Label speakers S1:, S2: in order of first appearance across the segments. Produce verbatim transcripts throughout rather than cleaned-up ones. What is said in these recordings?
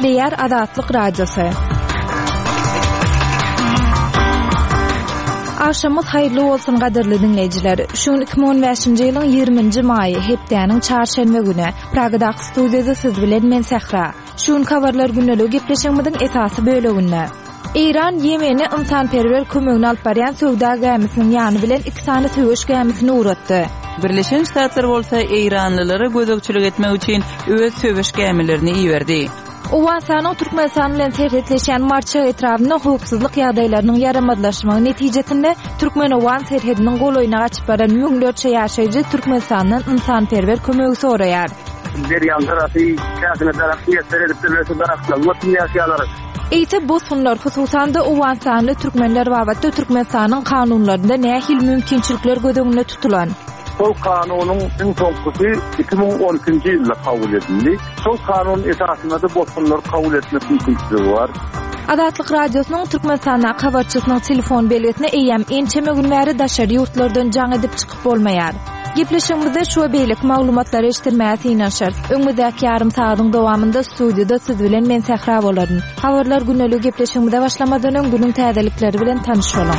S1: Eşleýär Azatlyk Radiosu. Aşamyz haýyrly bolsun gaderli dinleýijiler. Şuň iki ming on beşinji ýylyň ýygrüminji maýy hepdeniň çarşenbe güni Pragadaky studiýada siz bilen men Sehra. Şuň habarlar günlegi gepleşigimiziň esasy böleginde. İran Ýemeni ynsanperwer kömegini alyp barýan sowda gemisiniň ýany bilen iki sany söwüş gemisini uratdy.
S2: Birleşen Ştatlar bolsa İranlylara gözükçülük etmek üçin öz söwüş gemilerini iýerdi.
S1: Owasanyň Türkmenistan bilen serhetleşen marça etrawyna howpsuzlyk ýagdaýlarynyň yaramadlaşmagy netijesinde Türkmenowan serhediniň goloýuna gaçyp baran müňlerçe ýaşaýjy Türkmenistandan ynsanperwer kömegi soraýar.
S3: Deryan tarafy käsine tarafy ýetdirip birleşik taraflar wagty ýaşaýarlar.
S1: Eýte bu sunlar hususan da Owasanly türkmenler wagtda Türkmenistanyň kanunlarynda nähil mümkinçilikler gödeginde tutulan.
S3: Sol kanunyň iň soňky iki ming on üçinji ýylda kabul edildi. Sol kanun esasynda da bu sunlar kabul etmek mümkinçiligi bar.
S1: Azatlyk Radiosynyň Türkmenistana habarçysynyň telefon belgetine eýem ençeme günleri daşary ýurtlardan jaň edip çykyp bolmaýar. Gepleşigimizde şu beýlik maglumatlary eşitdirmäsi ýa-şart. Öňüňdäki ýarym saýatyň dowamında studiýada siz bilen men Sehra bolaryn. Habarlar günlegi gepleşigimizde başlamadan öň günüň täzelikleri bilen tanyş bolan.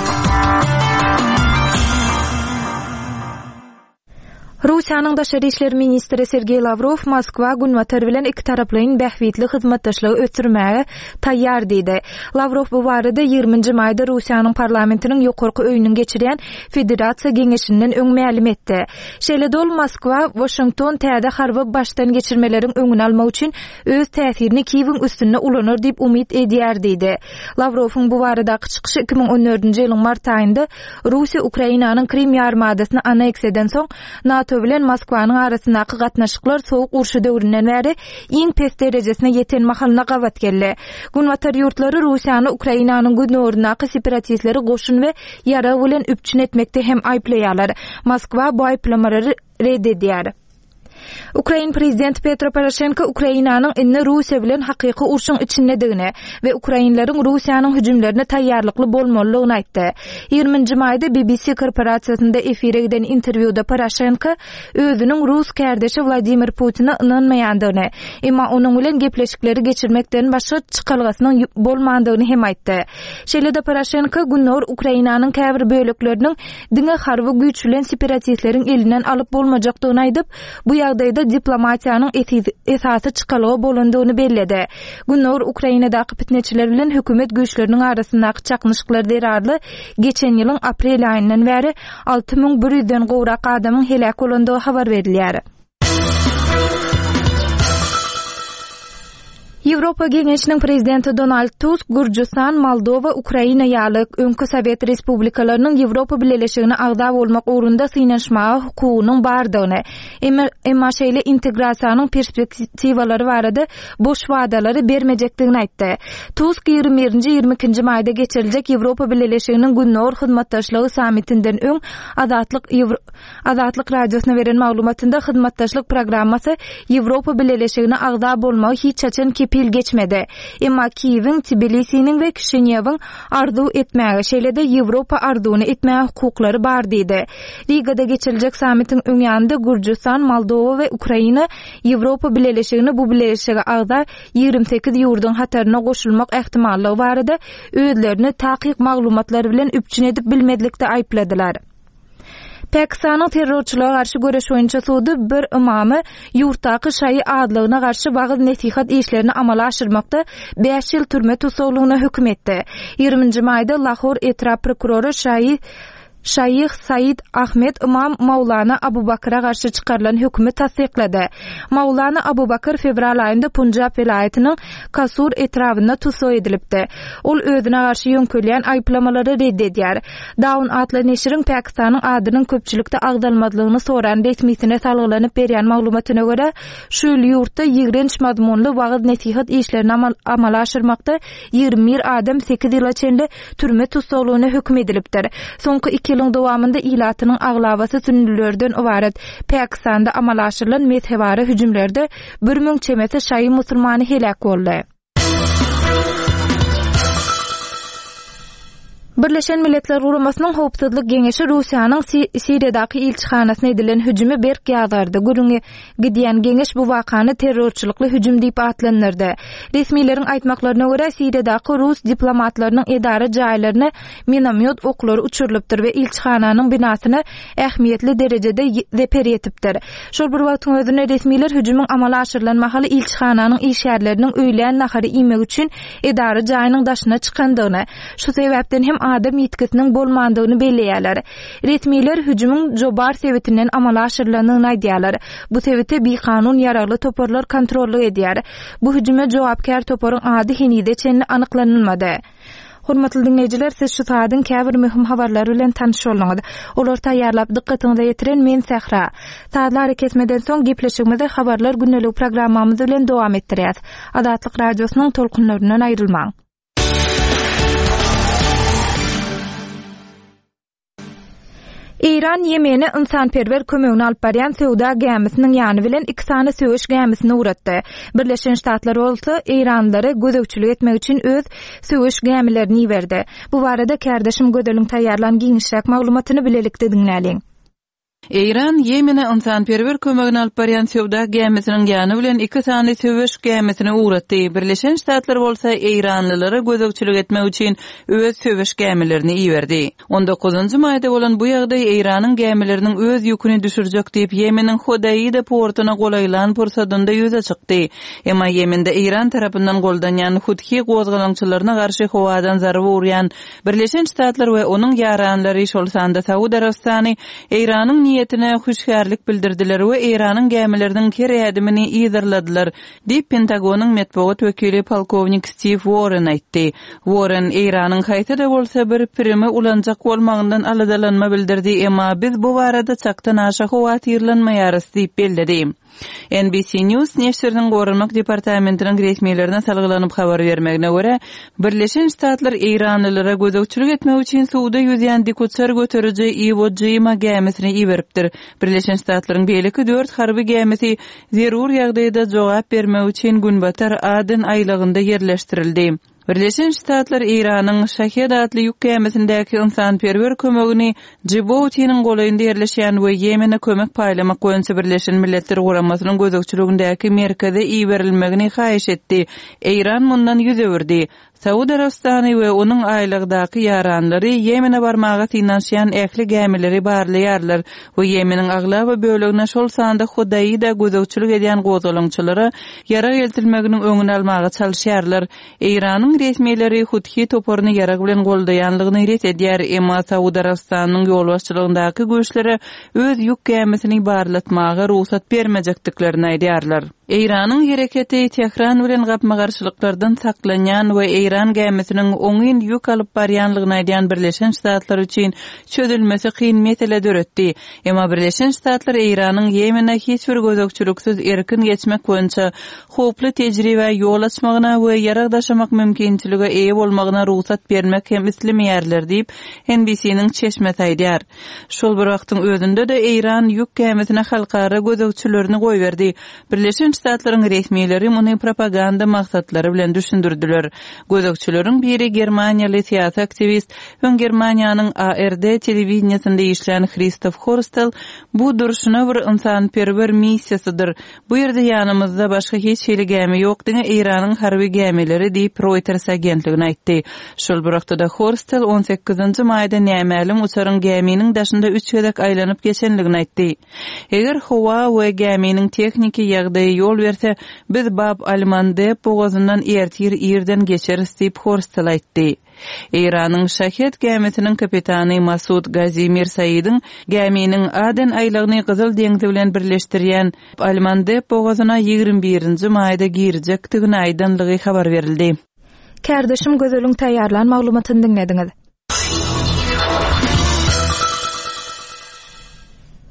S1: Rusiýanyň Daşary işleri ministri Sergey Lavrov Moskwa günwatar bilen iki taraplyň bähwitli hyzmatdaşlygy ötürmäge taýýar diýdi. Lavrov bu barada ýygrüminji maýda Rusiýanyň parlamentiniň ýokarky öýüniň geçirýän Federasiýa Geňeşinden öň mälim etdi. Şeýle dol Moskwa, Washington täze harby başdan geçirmeleriň öňüni almak üçin öz täsirini Kiýewiň üstüne ulanır diýip umyt edýär diýdi. Lavrowyň bu baradaky çykyşy iki ming on dördünji ýylyň mart aýynda Rusiýa Ukrainanyň Krim ýarmadasyny aneks eden soň NATO bilen Moskwanyň arasyndaky gatnaşyklar sowuk urşy döwründen bäri iň pes derejesine ýeten mahalyna gawat geldi. Günwatar ýurtlary Rusiýany Ukrainanyň günöwründaky separatistleri goşun we ýara bilen üpçün etmekde hem aýplaýarlar. Moskwa bu aýplamalary reddedýär. Ukraina prezidenti Petro Poroshenko Ukrainanyň inne Rusiýa bilen hakyky urşuň içindedigini we Ukrainlaryň Rusiýanyň hüjümlerine taýýarlykly bolmalygyny aýtdy. ýygrüminji maýda B B C korporatsiýasynda efire giden interwýuda Poroshenko özüniň Rus kärdeşi Vladimir Putina ynanmaýandygyny, emma onuň bilen gepleşikleri geçirmekden başga çykalgasynyň bolmandygyny hem aýtdy. Şeýle-de Poroshenko günler Ukrainanyň käbir bölekleriniň diňe harby güç bilen separatistleriň elinden alyp bolmajakdygyny aýdyp, bu ýagdaýda diplomatiýanyň esasy çykalygy bolandygyny belledi. Günler Ukrainadaky pitneçiler bilen hökümet güýçleriniň arasyndaky çaknyşyklar derarly geçen ýylyň aprel aýyndan bäri alty ming bir ýüzden gowrak adamyň helak bolandygy habar berilýär. Ýewropa Geňeşiniň prezidenti Donald Tusk, Gürjistan, Moldowa, Ukraina ýaly öňkü Sowet respublikalarynyň Ýewropa Birleşigine agda bolmak ugrunda synaşmagy hukugynyň bardygyny, emma şeýle integrasiýanyň perspektiwalary barada boş wadalary bermejekdigini aýtdy. Tusk ýygrimi birinji ýygrimi ikinji maýda geçiriljek Ýewropa Birleşiginiň günler hyzmatdaşlygy samitinden öň Azatlyk Azatlyk Radiosyna beren maglumatynda hyzmatdaşlyk programmasy Ýewropa Birleşigine agda bolmagy hiç açan pil geçmedi. Emma Kiýewiň, Tbilisiň we Kişinýewiň arzu etmäge, şeýle-de Ýewropa arzuwyny etmäge hukuklary bar diýdi. Rigada geçiriljek samitiň öňýände Gürjistan, Moldowa we Ukraina Ýewropa Birleşigine bu birleşige agda ýygrimi sekiz ýurduň hataryna goşulmak ähtimallygy barada özlerini takyk maglumatlary bilen üpçün edip bilmedlikde aýpladylar. Pakistanyň terrorçylara garşy göreş boýunça sudy bir imamy ýurtdaky şaý adlygyna garşy wagyz nesihat işlerini amala aşyrmakda beş ýyl türme tutsagylygyna hökm etdi. ýygrüminji maýda Lahor etrap prokurory şaý Şaýyh Said Ahmed İmam Maulana Abu Bakra garşy çykarylan hökümi tasdiklady. Maulana Abu Bakr fevral aýynda Punjab vilayatynyň Kasur etrawynda tutsak edilipdi. Ol özüne garşy ýönkölýän aýplamalary reddedýär. Dawn atly neşiriň Pakistanyň adynyň köpçülikde agdalmadlygyny soran resmiýetine salgylanyp berýän maglumatyna görä, şu ýurtda ýigrenç mazmunly wagyz nesihat işlerini amala aşyrmakda ýygrimi bir adam sekiz ýyla çenli türme tutsaklygyna hökm edilipdir. Soňky iki ýylyň dowamında ilatynyň aglabasy sünnülerden ibaret Pakistanda amala aşyrylan mezhebara hüjümlerde bir müň çemeti şaý musulmany helak boldy. Birleşen Milletler Guramasının Howpsuzlyk Geňeşi Russiýanyň Siriýadaky ilçihanasyna edilen hüjümi berk ýazardy. Gürüňe gidýän geňeş bu wakany terrorçylykly hüjüm diýip atlandyrdy. Resmiýleriň aýtmaklaryna görä Siriýadaky Rus diplomatlarynyň edara jaýlaryna minomyot oklary uçurylypdyr we ilçihananyň binasyny ähmiýetli derejede zeper etipdir. Şol bir wagtyň özünde resmiýler hüjümüň amala aşyrylanmahaly ilçihananyň işgärleriniň öýlen nahary iýmek üçin edara jaýynyň daşyna çykandygyny, şu sebäpden hem adam ýetkisiniň bolmandygyny belleýärler. Resmiýler hüjümüň jobar sebätinden amala aşyrylanyny aýdýarlar. Bu sebäpde bi-kanun ýaragly toparlar kontrolly edýär. Bu hüjüme jogapkär toparyň ady henide çenli anyklanylmady. Hormatly dinleýijiler, siz şu saýdyň käbir möhüm habarlary bilen tanyş bolňyz. Olar taýýarlap dikkatiňizi ýetiren men Sähra. Saatlar kesmeden soň gepleşigimizi habarlar günnelik programmamyz bilen dowam etdirýäs. Adatlyk radiosynyň tolkunlaryndan aýrylmaň. İran Yemeni insanperwer kömegini alyp barýan Söwda gemisiniň ýany bilen iki sany söwüş gemisini uratdy. Birleşen Ştatlar bolsa İranlary gözegçilik etmek üçin öz söwüş gemilerini berdi. Bu barada kärdeşim Gödeliň taýýarlan giňişräk maglumatyny bilelikde dinläliň.
S2: İran Yemene insanperwer kömegini alyp barýan Söwda gemisiniň ýany bilen iki sany söwüş gemisini uratdy. Birleşen Ştatlar bolsa İranlylary gözegçilik etmek üçin öz söwüş gemilerini iýerdi. on dokuzunçy maýda bolan bu ýagdaý İranyň gemileriniň öz ýüküni düşürjek diýip Yemeniň Hodeýda portyna golaýlan pursatynda ýüze çykdy. Emma Yemende İran tarapyndan goldanýan Huthi gozgalançylaryna garşy howadan zarby urýan Birleşen Ştatlar we onuň ýaranlary şol sanda Saudi Arabistany İranyň niyetine huşgärlik bildirdiler we İranyň gemileriniň keredimini ýygyrladylar diýip Pentagonyň medeniýet wekili polkownik Steve Warren aýtdy. Warren İranyň haýtyda bolsa bir primi ulanjak bolmagyndan aladalanma bildirdi, emma biz bu barada çaktan aşa howat ýyrlanmaýarys diýip bellädi. N B C News neşriniň Gorunmak departamentiniň resmiýlerine salgylanyp habar bermegine görä, Birleşen Ştatlar İranlylara gözegçilik etmek üçin suwda ýüzýän dikutser göteriji Iwo Jima gemisini iýeripdir. Birleşen Ştatlaryň beýleki dört harby gemisi zerur ýagdaýda jogap bermek üçin Günbatar Aden aýlygynda ýerleşdirildi. Birleşen Ştatlar İranyň Şahed adly ýük gemisindäki insanperwer kömegini Djibouty'niň golaýynda ýerleşýän we Yemene kömek paýlamak goýunça Birleşen Milletler Guramasynyň gözegçiligindäki merkeze iýerilmegini haýyş etdi. İran mundan ýüze berdi. Saudi Arabistany we onuň aýlygdaky ýaranlary Yemene barmaga finansiýan ähli gemileri barlaýarlar we Yemeniň aglaba bölegine şol sanda Hodeýda gözegçilik edýän gozgalançylary ýarag eltilmeginiň öňüni almaga çalyşýarlar. İranyň resmiýetleri Huthi toparyny ýarag bilen goldaýanlygyny ret edýär, emma Saudi Arabistanyň ýolbaşçylygyndaky güýçleri öz ýük gemisini barlatmaga ruhsat bermejekdiklerini aýdýarlar. İranyň hereketi Tehran bilen gapma garşylyklardan saklanýan we İran gemisiniň oňyn ýük alyp barýanlygyny aýdýan Birleşen Ştatlar üçin çözülmesi kyn mesele döretdi. Emma Birleşen Ştatlar İranyň Yemene hiç bir gözegçiliksiz erkin geçmek boýunça hoply tejribe ýol açmagyna we ýaragdaşamak mümkinçiligi eýe bolmagyna ruhsat bermek hem islemeýärler diýip N B C'niň çeşmet aýdýar. Şol bir wagtyň özünde de İran ýük gemisine halkara gözegçilerini goýberdi. Birleşen Ştatlaryň resmiýetleri muny propaganda maksatlary bilen düşündirdiler. Gözegçileriň biri Germaniýaly siýasy aktivist we Germaniýanyň A R D telewizionyasynda işleýän Christoph Horstel bu duruşuna bir insanperwer missiýasydyr. Bu ýerde ýanymyzda başga hiç hili gemi ýok diňe İranyň harby gemileri diýip Reuters agentligine aýtdy. Şol bir wagtda Horstel on sekizinçi maýda nämälim uçaryň geminiň daşynda üç gedek aýlanyp geçenligini aýtdy. Eger howa we geminiň tekniki ýagdaýy ýol berse, biz Bab al-Mandeb boğazyndan ertir ýerden geçeriz diýip Horstel aýtdy. İranyň Şahed gemisiniň kapitany Masud Gazi Mirsaýydyň geminiň Aden aýlygyny Gyzyl deňzi bilen birleşdirýän al-Mandeb boğazyna ýygrimi birinçi maýda girjekdigini aýdanlygy habar berildi.
S1: Kärdeşim Gözeliň taýýarlan maglumatyny dinlediňiz.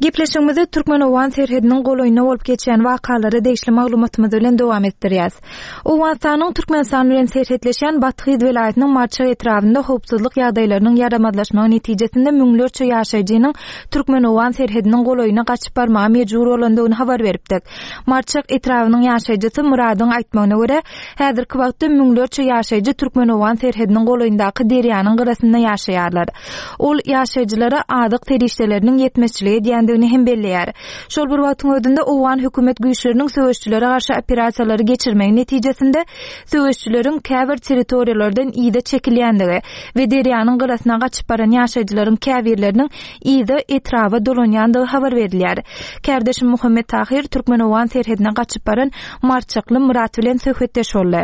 S1: Gepleşigimizi Türkmenowan serhediniň goloýuna bolup geçen wakalary deýişli maglumatymyz bilen dowam etdirýäs. Owastanyň Türkmenistan bilen serhetleşen Bathy welaýatynyň Marçak etrafynda howpsuzlyk ýagdaýlarynyň ýaramadlaşmagy netijesinde müňlerçe ýaşaýjynyň Türkmenowan serhediniň goloýuna gaçyp barmagy mejbur bolandygyny habar beripdik. Marçak etrafynyň ýaşaýjysy Muradyň aýtmagyna görä, häzirki wagtda müňlerçe ýaşaýjy Türkmenowan serhediniň goloýundaky derýanyň gyrasynda ýaşaýarlar. Ol ýaşaýjylara adyk terişdeleriniň ýetmezçiligi diýen hem belliýär. Şol bir wagtyň ödünde Owan hökümet güýçleriniň söwüşçülere garşy operatsiýalary geçirmegi netijesinde söwüşçüleriň käbir territoriýalardan ýyda çekilýändigi we derýanyň gyrasyna gaçyp baran ýaşaýjylaryň käbirleriniň ýyda etrafa dolanýandygy habar berilýär. Kärdeşim Muhammed Tahir Türkmenowan serhedine gaçyp baran Marçakly Murat bilen söhbetdeş boldy.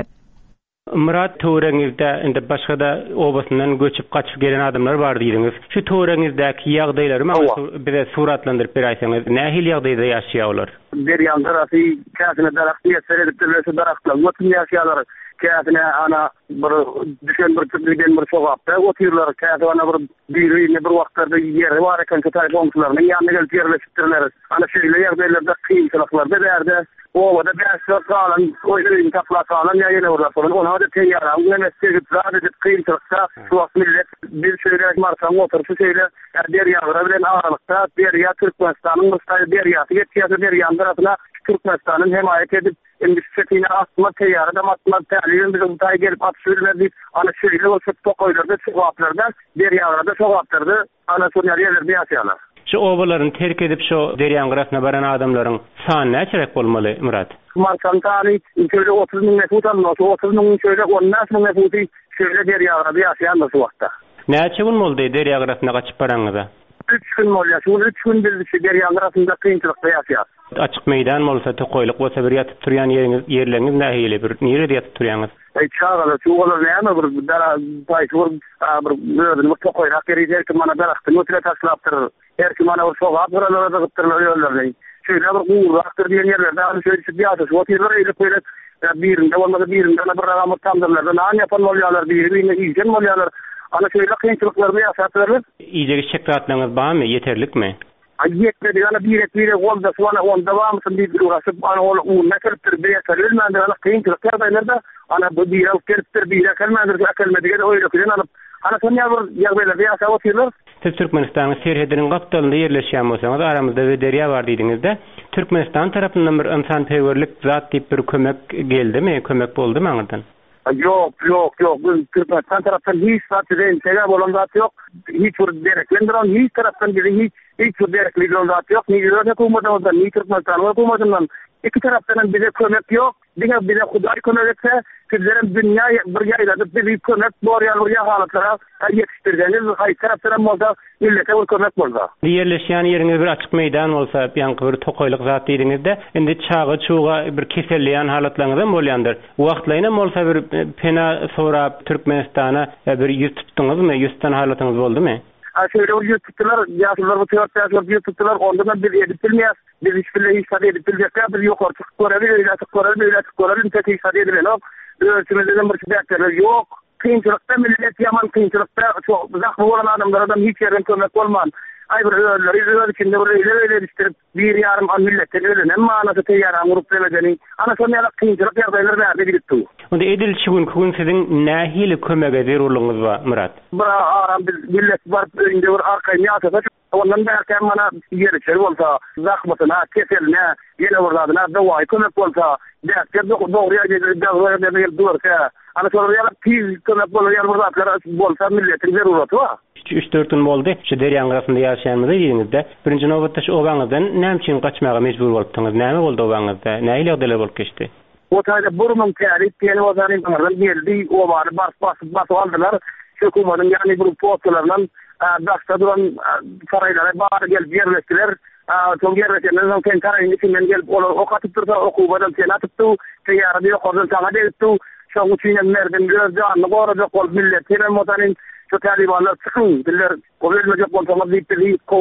S4: Murat töwreňizde indi başga da obasyndan göçüp gaçyp gelen adamlar bar diýdiňiz. Şu töwreňizdäki ýagdaýlary maňa bize suratlandyryp berýäsiňiz. Nähil ýagdaýda ýaşaýarlar?
S3: Derýan tarapy käsine darakty ýetseredip türlesi daraklar. Wotun ýaşaýarlar. Käsine ana bir düşen bir türlüden bir sogapda otyrlar. Käsine ana bir birini bir wagtlarda ýeri bar eken telefonlaryny ýanyna gelip ýerleşdirler. Ana şeýle ýagdaýlarda kynçylyklar berdi. O da biraz kalan, o yüzden kapla kalan ya yine orada falan. Ona da teyyara, ona mesajı sadece kıyımçılıkta şu an millet bir şöyle marsan otursu şöyle deryalara bilen ağırlıkta derya Türkmenistan'ın mustayı deryası geçiyorsa deryanın tarafına Türkmenistan'ın himayet edip endüstrisine atma teyyara da atma teyyarın bir uzay gelip atışırlardı. Ana şöyle olsa tokoylarda, sokaklarda, deryalara da sokaklarda ana sonra yerlerde yaşayanlar.
S4: Şu ovaların terk edip şu deryan gyrasına baran adamların sany näçerek bolmaly Murat?
S3: Markantany şöyle otuz bin nefus almasa otuz bin şöyle on bin nefusi şöyle deryalara ýaşaýan şu wagtda.
S4: Näçe gün boldy derya gyrasına gaçyp baraňyza?
S3: üç gün bolýar. Şu üç gün bizde derya gyrasynda kynçylykda ýaşaýar.
S4: Açyk meýdan bolsa, tokoýlyk bolsa bir ýatyp turýan ýeriňiz, ýerleriňiz nähili bir nirede ýatyp turýaňyz?
S3: Ey çağala, şu olar näme bir dara paýsur bir böldün tokoýrak ýeri ki mana darakty ötüre taşlapdyr. Her kim ana sogap buralara da gıttırlar yollarlar. Şöyle bir uğraktır diyen yerlerde hani şöyle bir yatış. O tiyatlar öyle böyle birinde olmadı birinde ana bir rakamı tandırlar. Ne yapan molyalar birine iyice molyalar. Ana şöyle kıyımçılıklarını yaşatırlar.
S4: İyice şekratlarınız var mı? Yeterlik mi?
S3: Ay yetmedi. Ana bir et bir et oldu. Sonra onda var mısın? Bir uğraşıp ana onu ne kırıptır bir et. Ölmendir. Ana kıyımçılıklar da ana bu bir et kırıptır bir et. Kelmendir. Kelmedi. Öyle kıyın alıp. Ana son ýagdaýlarda ýaşap otyrlar.
S4: Siz Türkmenistanyň serhediniň gapdalynda ýerleşýän bolsaňyz, aramyzda we derýa bar diýdiňizde, Türkmenistan tarapyndan bir insanperwerlik zat diýip bir kömek geldimi, kömek boldymy aňydan?
S3: Yok, yok, yok. Türkmenistan tarapyndan hiç zat diýen sebäp bolan zat ýok. Hiç bir dereklendiren hiç tarapdan hiç hiç bir dereklik bolan zat ýok. Ni ýerde hukumatdan, ni Türkmenistan hukumatyndan iki tarapdan bize kömek ýok. Diňe bize Hudaý kömek etse, sizlerin dünya bir ýaýlada bir kömek borýar bir halatlara ýetişdirýäniz, haý tarapdan bolsa millete bir kömek bolsa.
S4: Ýerleşýän ýeriňiz bir açyk meýdan bolsa, ýa-ni bir tokoýlyk zat diýdiňizde, indi çagy çuga bir keselliýän halatlaryňyzdan bolýandyr. Wagtlaryna bolsa bir pena sorap Türkmenistana bir ýüz tutduňyzmy, ýüzden halatyňyz boldymy?
S3: Şöyle o yüz tuttular, yaşlılar bu teoriyaslar yüz tuttular, ondan bir edip bilmeyiz. Biz hiçbirle ifade edip bilecekler, biz yok artık görebilir, öyle artık görebilir, öyle artık görebilir, tek ifade edilir. Ölçümüzden bir şeyler yok. Kıyımçılıkta millet yaman kıyımçılıkta çok zahmı olan adamlardan hiç yerden kömek olman. Ay bir öğreleri, öğreler içinde öyle öyle istirip bir yarım an milletten öyle. Ama anası teyyarın grup demeceğini. Anasının yarak kıyımçılık yardayları verdi gidip tu.
S4: Onda edilçi gün kugün sizin nahili kömege zerurluğunuz var Murat?
S3: Bura aram millet var, önce bir arkayı niyasada ondan derken bana yeri olsa, zahmetine, keseline, yine vurladına, davayı kömek olsa, derken doğruya gelip doğruya gelip durursa, ana sonra yarak tiz kömek olsa, yer vurlatlara bolsa milletin zeruratu var.
S4: üç dört gün boldy. Şu derýan gyrasynda ýaşaýanmyzy ýerinizde. Birinji nowbatda şu obaňyzdan näme üçin gaçmaga mejbur bolupdyňyz? Näme boldy obaňyzda? Näme ýagdaýlar bolup geçdi?
S3: O taýda burmun tärik ýene ozanyň bardan geldi, o bary bas bas bas aldylar. Hökümetin ýani bir postlaryndan başda duran saraýlara bary gelip ýerleşdiler. Çok yerleşenlerden kendi karayın içinden gelip o katıp dursa okubadan sen atıptı. Teyyarı diyor, kordan sana deyipti. Şu uçuyla nereden gözde anlı koracak ol millet. Hemen otanın şu talibanlar sıkın. Diller o vermeyecek olsanız deyip de deyip kovup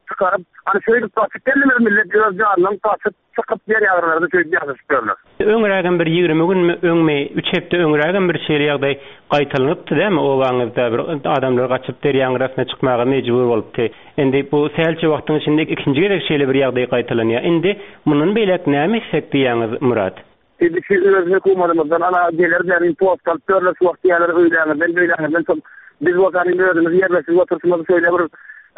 S3: çıkarıp hani şöyle tasdik edilir millet göz canından tasdik çıkıp yer yağırlarda şöyle yazışıyorlar.
S4: Öňrägen bir ýigirme gün öňme üç hepde öňrägen bir şeýle ýagdaý gaýtylanypdy dämi? O wagtda bir adamlar gaçyp der ýaňrasyna çykmaga mejbur bolupdy. Endi bu sälçe wagtyň içinde ikinji gerek şeýle bir ýagdaý gaýtylanyar. Endi munun beýlek näme sekdi ýaňyz Murat?
S3: Endi şu öz hökümetimizden ana gelerlerin postal törle suwaktiýalary öýläňiz, ben öýläňiz, ben biz wagtyny özümiz ýerlesi oturşymyzy söýle bir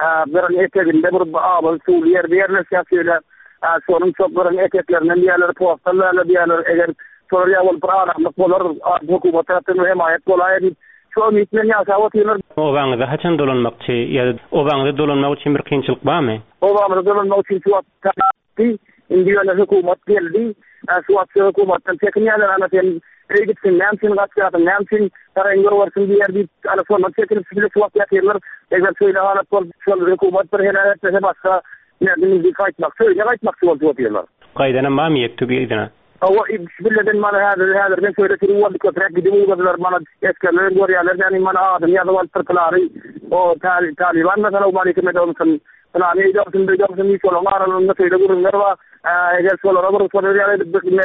S3: bir eteginde bir abaly suw ýerde ýerleşýär söýle. Sonun çokların eteklerinden diğerleri postallarla diğerleri eğer soruya ol programlık bolar hükümet tarafından himayet bolaydı. Şu an itmen yaşa otuyor.
S4: O vağda haçan dolanmakçı ya o vağda dolanmak için bir kıyınçılık var mı?
S3: O vağda dolanmak için şu an tabii indiyana hükümet geldi. Şu an hükümetten tekniğler anlatın. Reygitsin nemsin gaçyatın nemsin tarayınlar varsın diğer bir ana sonra teknik sivil şu an yapıyorlar. Eğer şöyle halat ol şu hükümet bir helalette başka nereden bir kayıtmak söyle kayıtmak söylüyorlar.
S4: Kaydana var mı yektu bir idana?
S3: Ama bismillah'den bana hazır hazır ben söyletirim o dikkat gidiyor bazılar bana eskerler görüyorlar yani bana adım ya da var tırkıları o Taliban mesela o bana hükümet olsun falan iyi yapsın da yapsın iyi olan aralarında söyle durumlar var eğer sorulara var sorulara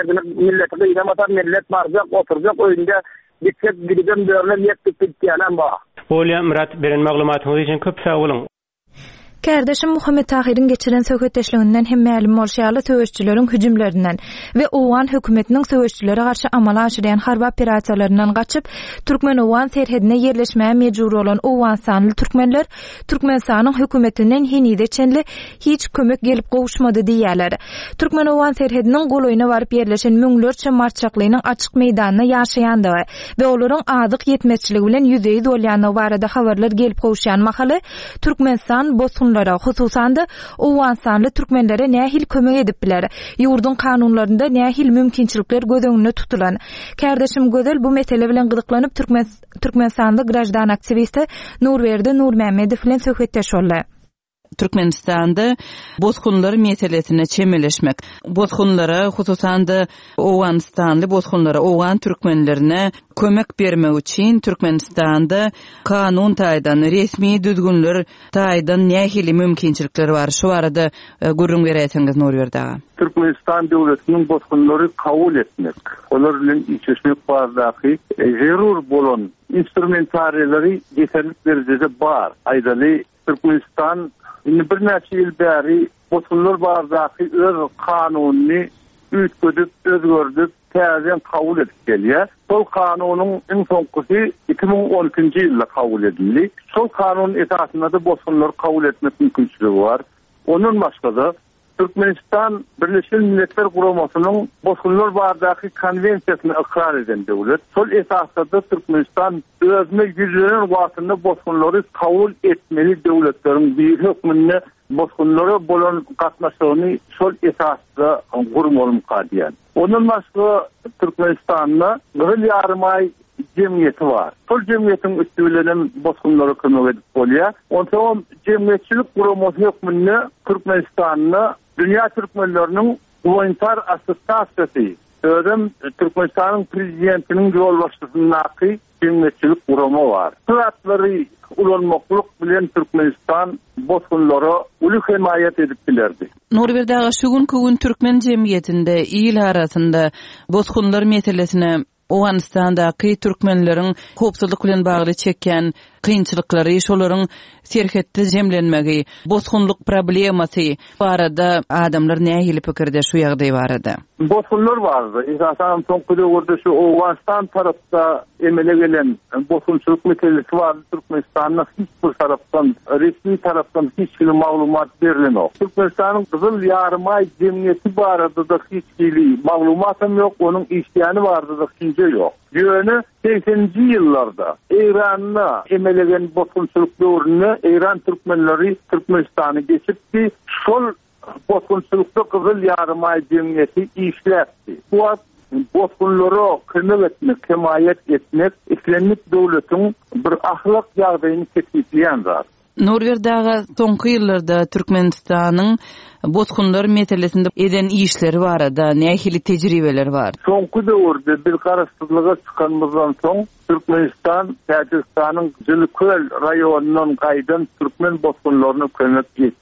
S3: millet de inanmadan millet varacak oturacak oyunda bitecek gideceğim diyorlar yettik bittiğinden bak.
S4: Olya Murat beren maglumatınız için köp sağ olun.
S1: Kardeşim Muhammed Tahir'in geçiren söhbetleşiğinden hem ma'lum bolşýarly söwüşçülerin hüjümlerinden we Owan hökümetiniň söwüşçülere garşy amala aşyran harby operasiýalaryndan gaçyp Türkmenowan serhedine ýerleşmäge mejbur bolan Owan sanly türkmenler Türkmenistanyň hökümetinden henide çenli hiç kömek gelip gowuşmady diýerler. Türkmenowan serhediniň goloýuna baryp ýerleşen müňlerçe marçaklynyň açyk meýdanyna ýaşaýandygy we olaryň adyk ýetmezçiligi bilen ýüzeýi dolýanyny barada habarlar gelip gowuşan mahaly Türkmenistan bosgun hususan da Owan sanly türkmenlere nähil kömek edip biler. Ýurdun kanunlarynda nähil mümkinçilikler göz öňünde tutulan. Kardeşim Gözel bu mesele bilen gyzyklanyp Türkmen Türkmenistanly grajdan aktivisti Nurberdi Nurmehmedow bilen söhbetleşýärler.
S2: Türkmenistanda bozgunlar meselesine çemeleşmek. Bozgunlara hususan da Owanstanly bozgunlara Owan türkmenlerine kömek bermek üçin Türkmenistanda kanun taýdan resmi düzgünler taýdan nähili mümkinçilikler bar. Şu arada görüň bereýäňiz Nurberdi aga.
S5: Türkmenistan döwletiniň bozgunlary kabul etmek, olar bilen içeşmek bardaky zerur bolan instrumentariýalary ýeterlik derejede bar. Aýdaly Türkmenistan Indi bir näçe ýyl bäri bozgunlar bardaky öz kanunyny üýtgedip, özgördüp, täzeden kabul edip gelýär. Şol kanunyň iň soňkysy iki ming on ikinji ýylda kabul edildi. Şol kanun esasynda da bozgunlar kabul etmek mümkinçiligi bar. Onun başga da Türkmenistan Birleşen Milletler Guramasynyň bozgunlar bardaky konwensiýasyny ikrar eden döwlet. Şol esasda da Türkmenistan özüne ýüzlenen wagtynda bozgunlary kabul etmeli döwletleriň bir hökmünde bozgunlara bolan gatnaşygyny şol esasda gurmalym kadýan. Onun başga Türkmenistanda bir ýarym ay cemiyeti var. Şol cemiyetiň üstünlenen bozgunlara kömek edip bolýar. Ondan cemiyetçilik guramasy hökmünde Türkmenistanyň Dünya Türkmenlerinin Humanitar Asosiasiýasy, ödem Türkmenistanyň prezidentiniň ýol başçysynyň cemiyetçilik gurama var. Şuatlary ulanmaklyk bilen Türkmenistan bozgunlara uly himayet edip bilerdi.
S2: Nurberdi aga şu gün Türkmen cemiyetinde ýyl arasynda bozgunlar meselesine Owanstandaky türkmenleriň hopsuzlyk bilen bagly çeken kynçylyklary, şolaryň serhetde jemlenmegi, bozgunlyk problemasy barada adamlar nähili pikirde şu ýagdaý barada.
S5: Bozgunlar bardy. Esasan soňky döwürde şu Owanstan tarapda emele gelen bozgunçylyk meselesi bar. Türkmenistanyň hiç bir tarapdan, resmi tarapdan hiç bir maglumat berilmedi. Türkmenistanyň Gyzyl Ýarym cemiyeti barada da hiç bir maglumatym ýok, onuň işleýäni bardy da hiç ýok. Ýöne seksenji ýyllarda Iranyna emelegen bozgunçylyk döwründe İran türkmenleri Türkmenistany geçipdi. Şol bozgunçylykda Gyzyl Ýarym cemiyeti işläpdi. Bu bozgunlary kömek etmek, himayet etmek, islenlik döwletiň bir ahlak ýagdaýyny teklifleýän zat.
S2: Nurberdi aga soňky ýyllarda Türkmenistanyň bozgunlar meselesinde eden işleri barada nähili tejribeler bar.
S5: Soňky döwürde bir garaşdyrlyga çykanmazdan soň Türkmenistan Täjikistanyň Jylköl raýonundan gaýdan türkmen bozgunlaryna kömek etdi.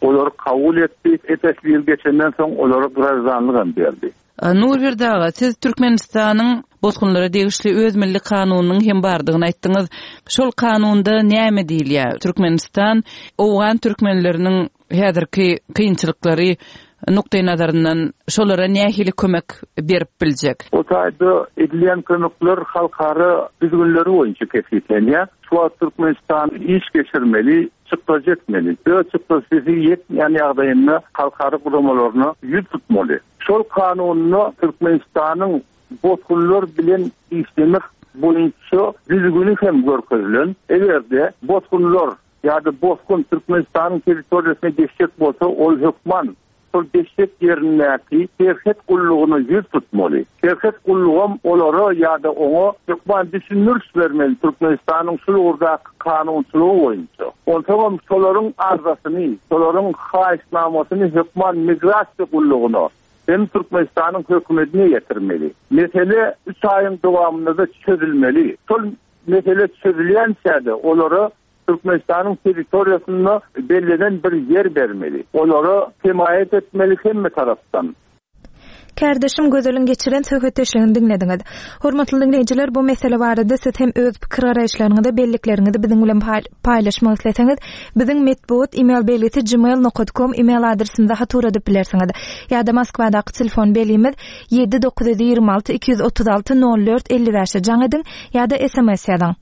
S5: Olar kabul etdi, etesliği geçenden soň olara grazanlyk berdi.
S2: Nur Berdaga, siz Türkmenistanyň bozgunlara degişli öz milli kanunynyň hem bardygyny aýtdyňyz. Şol kanunda näme diýilýär? Türkmenistan owgan türkmenleriniň häzirki kynçylyklary nokta nazarından şolara nähili kömek berip biljek?
S5: O taýda edilen kömekler halkara düzgünleri boýunça kesiplenýär. Şu Türkmenistan iş geçirmeli, çıktaş etmeli. Bu çıktaşyzy ýetmeýän ýagdaýynda halkara guramalarına ýüz tutmaly. Şol kanunyny Türkmenistanyň bozgunlar bilen işlemek boýunça düzgünü hem görkezlen. Egerde bozgunlar ýa-da bozgun Türkmenistanyň territoriýasyna geçecek bolsa, ol hökman şol geçecek ýerindäki terhet gullugyny ýüz tutmaly. Terhet gullugam olara ýa-da oňa hökman düşünürüş bermeli Türkmenistanyň şulurdaky kanunçylygy boýunça. Onsoň şolaryň arzasyny, şolaryň haýysnamasyny hökman migrasiýa gullugyna hem Türkmenistanyň hökümetine getirmeli. Mesele üç aýyň dowamında çözülmeli. Şol mesele çözülýän çäde olara Türkmenistanyň territoriýasyna bellilen bir yer bermeli. Olara himayet etmeli hemme tarapdan.
S1: Kardeşim gözeliň geçiren söhbetleşigini dinlediňiz. Hormatly dinleyijiler, bu mesele barada siz hem öz pikir araýşlaryňyzda bellikleriniňizi biziň bilen paýlaşmak isleseňiz, biziň medbuat email beleti gmail nokta com email adresinde hatur edip bilersiňiz. Ýa-da Moskwadaky telefon belimiz yedi dokuz yüz ýygrimi alty iki yüz otuz alty nol dört elli beş jaň ediň ýa-da S M S ýazyň.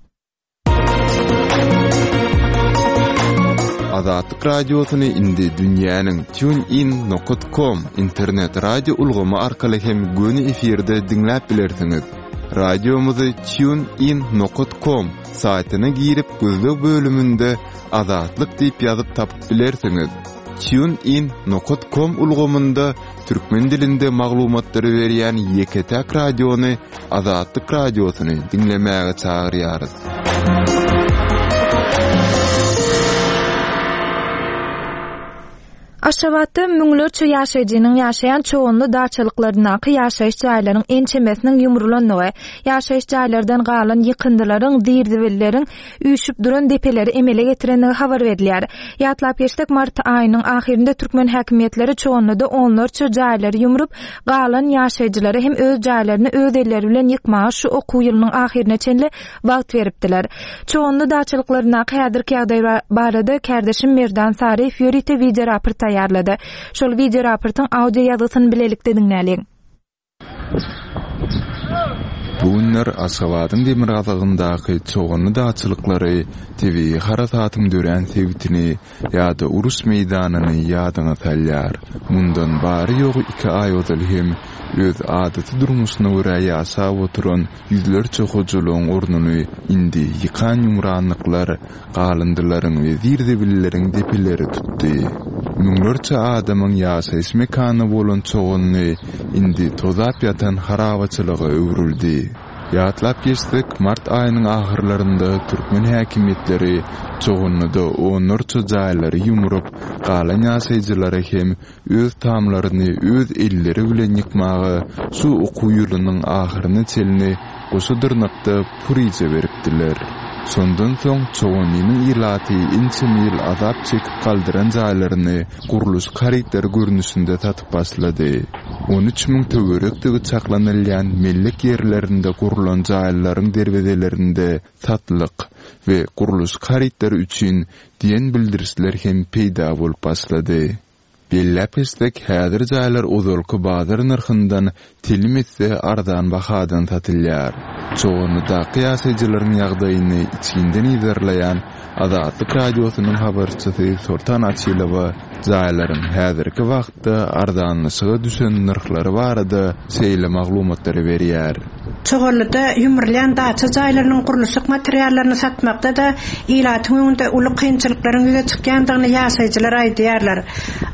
S6: Azatlyk radiosyny indi dünýäniň TuneIn nokta com internet radio ulgamy arkaly hem göni efirde dinläp bilersiňiz. Radiomuzy TuneIn nokta com saýtyna girip gözlük bölümünde Azatlyk diýip ýazyp tapyp bilersiňiz. TuneIn nokta com ulgamynda türkmen dilinde maglumatlary berýän Ýeketäk radiony Azatlyk radiosyny dinlemäge çagyrýarys.
S1: Aşgabatda müňlerçe ýaşaýjynyň ýaşaýan çoğunly daçalyklarynaky ýaşaýyş jaýlarynyň en çemesiniň ýumrulanmagy, ýaşaýyş jaýlardan galan ýykyndylaryň, dirdibilleriň üýşüp duran depeleri emele getirenligi habar berilýär. Ýatlap geçsek, mart aýynyň ahirinde türkmen häkimetleri çoğunlyda onlarça jaýlary ýumrup, galan ýaşaýjylary hem öz jaýlaryny öz elleri bilen ýykmaga şu okuw ýylynyň ahirine çenli wagt beripdiler. Çoğunly daçalyklarynaky häzirki ýagdaý barada kardeşim Merdan Sarif ýörite video raport tayarladı. Şol video raportyň audio ýazysyny bilelikde dinläliň.
S6: Bu günler Aşgabatyň Demirgazagyndaky çoğunly daçalyklary T V harasatyň dören sebitini ýa-da urus meýdanyny ýadyna salýar. Mundan bary ýogy iki aý özel hem öz adaty durmuşyna görä ýaşap oturan ýüzlerçe hojuluň ornuny indi ýykan ýumranlyklar, galyndylaryň we dirdibilleriň depeleri tutdy. Müňlerçe adamyň ýaşaýyş mekany bolan çoğunly indi tozap ýatan harabaçylyga öwrüldi. Ýatlap geçsek, mart aýynyň ahyrlarynda türkmen häkimetleri çoğunlyda onlarça jaýlary ýumrup, galan ýaşaýjylary hem öz tamlaryny öz elleri bilen ýykmagy, şu okuw ýylynyň ahyryny çelini goşudyrnakda purize beripdiler. Sondan soň çoğunlynyň ilaty inçimil azap çekip kaldyran jaýlaryny guruluş karakter görnüşinde tatyp başlady. on üç miň töwerekdigi çaklanylýan mellik ýerlerinde gurulan jaýlaryň derwezelerinde tatlyk we guruluş karakteri üçin diýen bildirisler hem peýda bolup başlady. Bellep etsek, häzir jaýlar ozalky bazar narhyndan telim etse ardan bahadan satylýar. Çoğunlyda ýaşaýjylaryň ýagdaýyny içinden izlerleýän Azatlyk radiosynyň habarçysy Sortan Açylowa jaýlaryň häzirki wagtda ardanlyşyga düşen narhlary barada seýle maglumatlary berýär.
S7: Çoğunlyda ýumrlan daça jaýlarynyň guruluşyk materiallaryny satmakda da ilaty öňünde uly kynçylyklaryň ýüze çykýandygyny ýaşaýjylar aýdýarlar.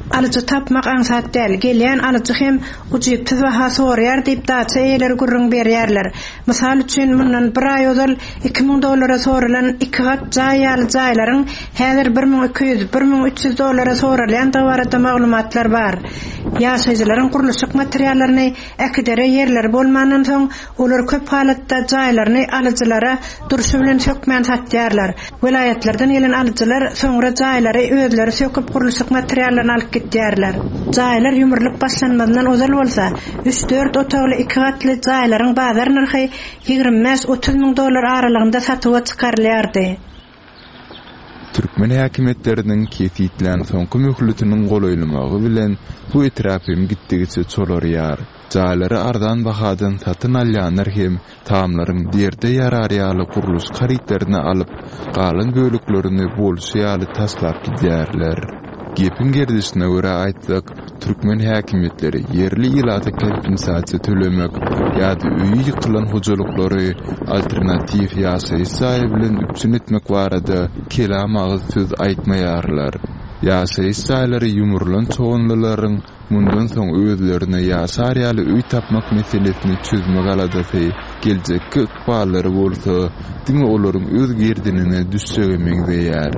S7: alıcı tapmak ansat däl. Gelýän alıcı hem uçyptyz baha soraýar diýip daça eýler gurrun berýärler. Mysal üçin mundan bir ay ozal iki ming dollara soralan iki gat jaý ýaly jaýlaryň häzir bir ming iki ýüz bir ming üç ýüz dollara soralan tawarda maglumatlar bar. Ýaşaýjylaryň guruluşyk materiallaryny äkidere ýerler bolmandan soň olar köp halatda jaýlaryny alyjylara durşy bilen sökmän satýarlar. Vilayetlerden gelen alyjylar soňra jaýlary özleri söküp guruluşyk materiallaryny alyp gitýärler. Jaýlar ýumurlyk başlanmadan ozal bolsa, üç dört otagly iki gatly jaýlaryň bazar narhy ýygrimi otuz ming dollar aralygynda satyga çykarylýardy.
S6: Türkmen häkimetleriniň kefiýetlen soňky möhletiniň golaýlmagy bilen bu etrapym gitdigiçe çolarýar. Jaýlary ardan bahadan satyn alýanlar hem tamlaryň diýerde ýararýaly guruluş garytlaryny alyp, galan bölüklerini bolşýaly taslap gidýärler. Gepin gerdisine göre aýtsak, Türkmen häkimetleri yerli ýylata kompensasiýa tölemek ýa-da öýü ýykylan hojalyklary alternativ ýasaý saýy bilen üpsün etmek barada kelam agyz söz aýtmaýarlar. Ýasaý saýlary ýumurlan çoğunlylaryň mundan soň özlerine ýasarýaly öý tapmak meselesini çözmek aladasy geljekki ykballary bolsa, diňe olaryň öz gerdinine düşsegemek diýär.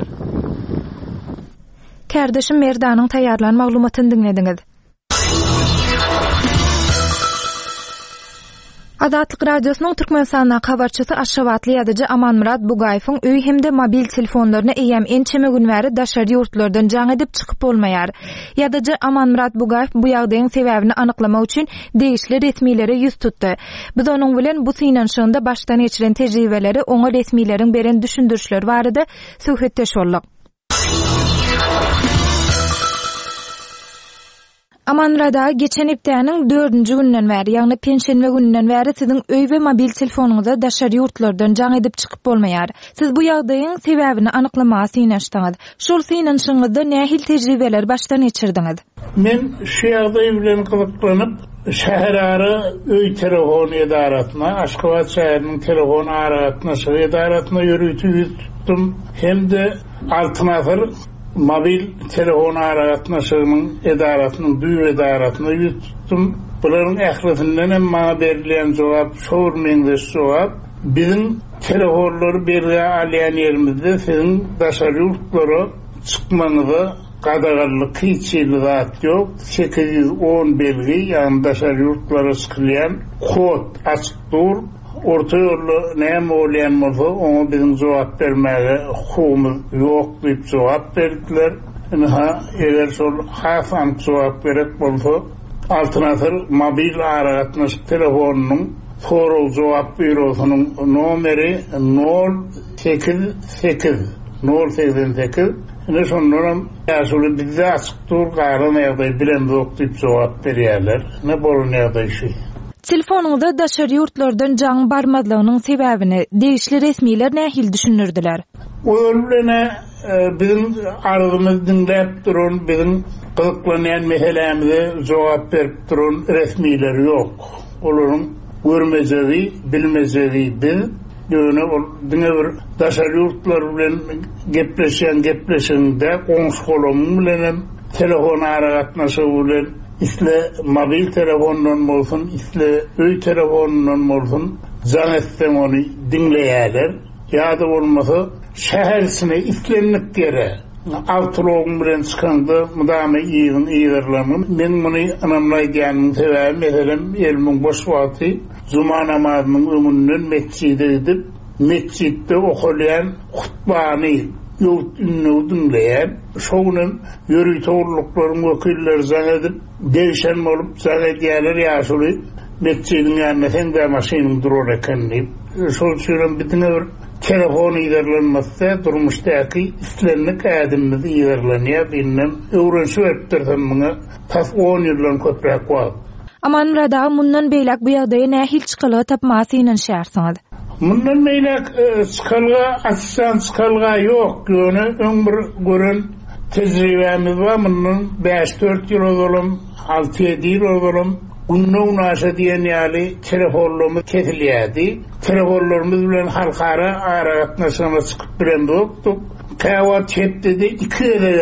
S1: Kardeşim Merdanyň taýýarlan maglumatyny dinlediňiz. Azatlyk radiosynyň Türkmenistana habarçysy Aşgabatly ýazyjy Amanmurat Bugaýewiň öý hemde mobil telefonlaryny eýem ençeme günbäri daşary ýurtlardan jaň edip çykyp bolmaýar. Ýazyjy Amanmurat Bugaýew bu ýagdaýyň sebäbini anyklamak üçin degişli resmiýlere ýüz tutdy. Biz onuň bilen bu synanşynda başdan geçiren tejribeleri oňa resmiýleriň beren düşündürişleri barada söhbetdeş boldyk. Amanrada geçen hepdäniň dördünji günden bäri, ýagny penşenbe günden bäri siziň öý we mobil telefonuňyza daşary ýurtlardan jaň edip çykyp bolmaýar. Siz bu ýagdaýyň sebäbini anyklamagy synanşdyňyz. Şol synanşyňyzda nähil tejribeler başdan geçirdiňiz?
S8: Men şu ýagdaý bilen gyzyklanyp şäher ara öý telefon edaratyna, Aşgabat şäheriniň telefon aratyna, şu edaratyna ýörüýtdim. Hemde alternatyw mobil telefon aratynyň edaratynyň düýü edaratyna ýetdim. Bularyň ähretinden hem maňa berilýän jogap, şowur meňde jogap, biziň telefonlary berýär alýan ýerimizde siziň daşary ýurtlara çykmaňyza gadagarlyk hiçbir zat ýok. sekiz ýüz on belgi, ýani daşary ýurtlara çykylýan kod açykdyr. Orta ýolda näme bolýan bolsa, oňa biziň jogap bermäge hukmymyz ýok diýip jogap berdiler. Näha eger şol hasan jogap berek bolsa, alternatyw mobil aratynyň telefonunyň soraw jogap berosynyň nomeri nol sekiz sekiz nol seksen sekiz. Ine şondan ýaşuly bizde açykdyr, garan ýagdaý bilen ýok diýip jogap berýärler. Ne bolan ýagdaý şu.
S1: Telefonuňda daşary ýurtlardan jaň barmadlygynyň sebäbini degişli resmiýler nähil düşünürdiler.
S8: Ol bilen biziň aragymyz dinläp duran, biziň gyzyklanýan meselemize jogap berip duran resmiýler ýok. Olaryň görmejegi, bilmejegi biz ýöne ol diňe bir daşary ýurtlar bilen gepleşen gepleşende goňşulum bilen telefon aragatnaşy bilen isle mobil telefondan bolsun, isle öý telefondan bolsun, jaň etsem onu dinleýärler. Ýa-da bolmasa şähersine islenip gere. Awtologum bilen çykanda mudamy ýygyň ýerlerimi men muny anamlaýdýanym sebäbi meselem elmiň boş wagty Juma namazynyň ömürnden mescide gidip mescidde okulýan hutbany ýurtny dinleýär. Şoňun ýörüý toğruluklaryň wekilleri jaň edip değişen bolup jaň edýärler ýaşuly mescidiň ýanyna hende maşynyň durar eken diýip. Şol üçin bitine bir telefon ýerlenmezse durmuşdaky islenlik ädimimiz ýerlenýär bilmem öwrenşip etdirdim muňa tas on ýyldan köprek wagt.
S1: Amanrada mundan beýlek bu ýagdaýy nähil çykylygy tapmasy ynanşýarsyňyz?
S8: Mundan beýlek çykalga, açsan çykalga ýok. Ýöne öňür gören tejribemiz var. Mundan beş dört ýyl bolam, alty ýedi ýyl bolam. Unnun naşa diýen ýaly telefonlarymyz kesilýärdi. Telefonlarymyz bilen halkara aragatnaşyna çykyp bilen doktuk. Käwat çepde iki edem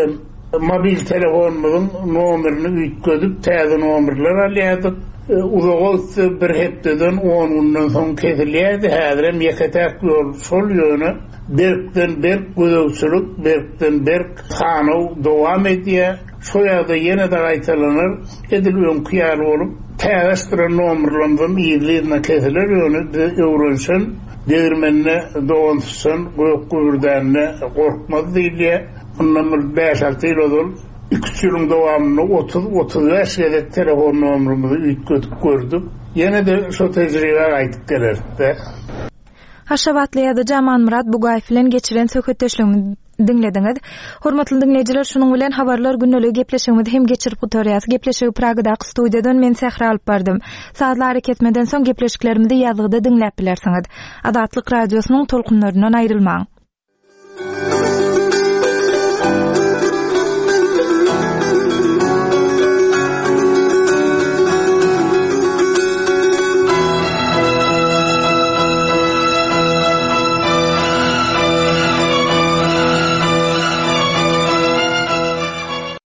S8: mobil telefonumyň nomerini üýtgedip täze nomerler alýardyk. Uzak bir hepdeden on günden soň kesilýärdi. Häzirem ýeketäk ýol şol ýöne berkden berk gözökçülük, berkden berk hanaw dowam edýär. Şo ýagda ýene de gaýtalanır, edilýän kýar bolup, täze nomerlerden ýerlerine kesiler ýöne öwrenşen, dedirmenne dowamsyn, goýuk gürdenine gorkmaz diýilýär. Ondan bir beş altı ýyl ol. İki yılın dowamyny otuz otuz beş ýyllyk telefon nomerimizi üýtgedip gördük. Ýene de şo tejribe gaýtyp gelerdi.
S1: Haşawatlyada Jaman Murat Bugaýew bilen geçiren söhbetdeşligimizi dinlediňiz. Hormatly dinleýijiler, şunuň bilen habarlar günneligi gepleşigimizi hem geçirip gutarýas. Gepleşigi Pragadan studiýadan men Sähra alyp bardym. Saatlar ketmeden soň gepleşiklerimizi ýazgyda dinläp bilersiňiz. Adatlyk radiosynyň tolkunlaryndan aýrylmaň.